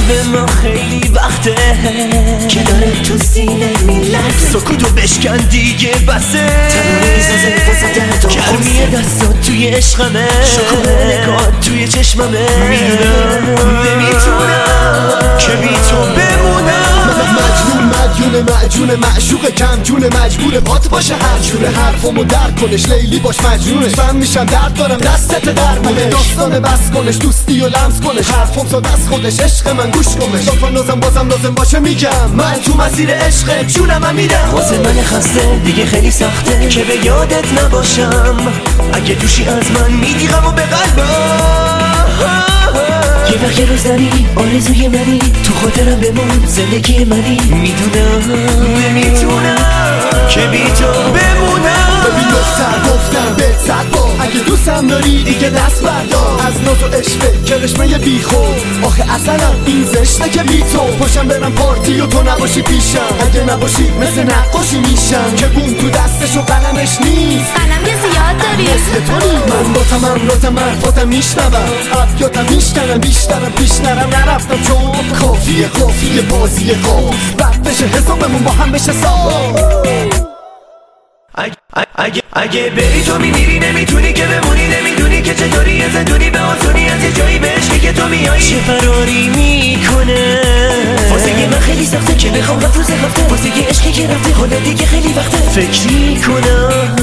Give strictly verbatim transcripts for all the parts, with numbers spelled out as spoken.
قلب ما خیلی وقته که داره تو سینه میلرزه، سکوتو بشکن دیگه بسه، گرمی دستات توی عشقمه، شکوه نگاه توی چشممه، میدونم نمیتونم که بی تو بمونم. مجنون مدیون معجون معشوق کم جون مجبور پات باشه هر جوره، حرفمو درک کنش لیلی باش مجنونش، من میشم درد دارم دستت در مونه، داستان بس کنش دوستی و لمس کنش، حرفم ساده از خودش عشق من گوش کنش، لطفا نازم بازم لازم باشه میگم من تو مسیر عشق جونم من میدم. واسه من خسته دیگه خیلی سخته که به یادت نباشم، اگه دوشی از من میدیغم و به قلبم یه وقت یه روز نری آرزوی منی، تو خاطرم بمون زندگی منی، میدونم نمیتونم که بی تو بمونم. ببین دختر گفتم بهت صد بار اگه دوستم داری دیگه دست بردار از ناز و عشقه که رشمه بی خود، آخه اصلا این زشته که بی تو پاشم برم پارتی و تو نباشی پیشم، اگه نباشی مثل نقاشی میشم که بوم تو دستش و قلمش نیست، قلم که زیاد داری مثل تو نیست. من با تمام رو تمام فاتم میشنوم ابیاتم میشنم بیشترم پیش نرم نرفتم چون کافیه کافیه بازی خواب بعد بشه حسابمون با هم بشه صاف. اگه اگه اگه بری تو میمیری نمیتونی که بمونی، نمیدونی که چطوری یه زندونی به آسونی از یه جایی به عشقی که تو میایی چه فراری میکنه، واسه من خیلی سخته که بخوام رفت روز هفته، واسه یه عشقی که رفته حالا دیگه خیلی وقته فکر میکنم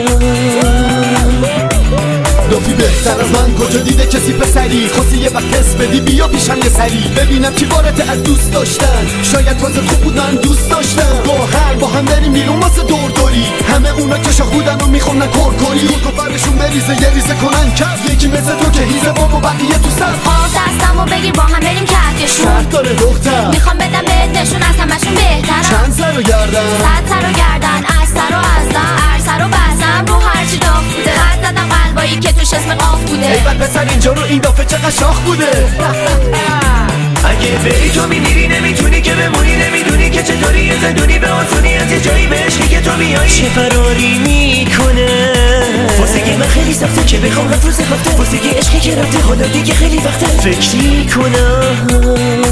لافی بهتر از من کجا دیده کسی پسری، خواستی یه وقت حس بدی بیا پیشم یه سری، ببینم چی بارته از دوست داشتن، شاید واسه خوب بود من دوست داشتم، با هم با هم بریم بیرون واسه دور دوری، همه اونا که شاخودن و میخونن کرکری، دور کفرشون بریزه یه ریزه کنن کف، یکی مثل تو که هیزه بابا بقیه تو صف، آب دستمو بگیر با هم بریم کهکشون، شرط داره دختر میخوام بدم بهت نشون از همشون بهترم، چند سر و گردن صد سر و گردن از سر و از دن هر سر و بزن رو هرچی داغ بوده، خط زدم قلبایی که توش اسم قاف بوده، ای بد پسر اینجا رو این دافعه چقدر شاخ بوده. اگه بری تو میمیری نمیتونی که بمونی، نمیدونی که چطوری یه زندونی به آسونی از یه جایی به عشقی که تو میایی چه فراری میکنه، واسه من خیلی سخته که بخوام رفت روز هفته، واسه یه عشقی که رفته حالا دیگه خیلی وقته فکر میکنم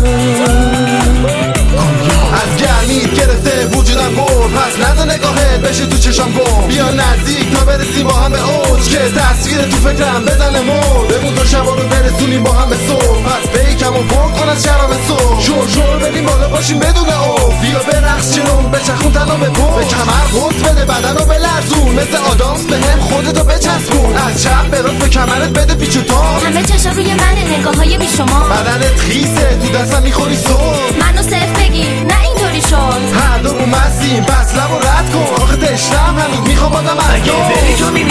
از گرمی گرفته وجودم گم، پس نده نگاهت بشه تو چشم گم، بیا نزدیک تا برسیم با هم به اوج، که تصویر تو فکرم بزنه مود، بمون تا شبا رو برسونیم با هم به صبح، پس بیکم و پر کن از شرم صبح، شور شور بریم بالا باشیم بدون اوف، بیا برقص جنون بچخون تنو به پا، به کمر قوت بده بدن رو بلرزون، مثل آدامس به هم خودتو بچسبون، از چپ به راست به کمرت بده پیچ و تاب، همه چشا روی منه نگاه های بی شما، بدنت خیسه تو دستم میخوری صبح، منو صرف بگیر نه اینطوری شد، هر دو رو مسیم بس لب و رد کن، آخه تشنم هنوز میخوام بازم از اگه بری تو